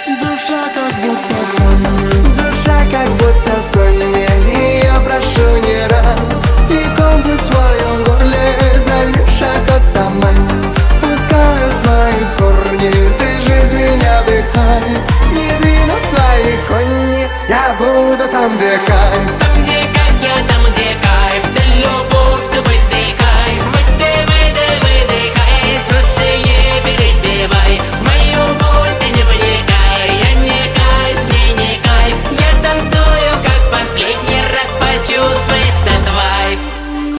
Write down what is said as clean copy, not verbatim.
Душа как будто сон, душа как будто в коне. И я прошу не рад, и ком бы в своем горле зальешь этот туман. Пускаю свои корни, ты жизнь меня вдыхай. Не двину свои кони, я буду там, где кайф.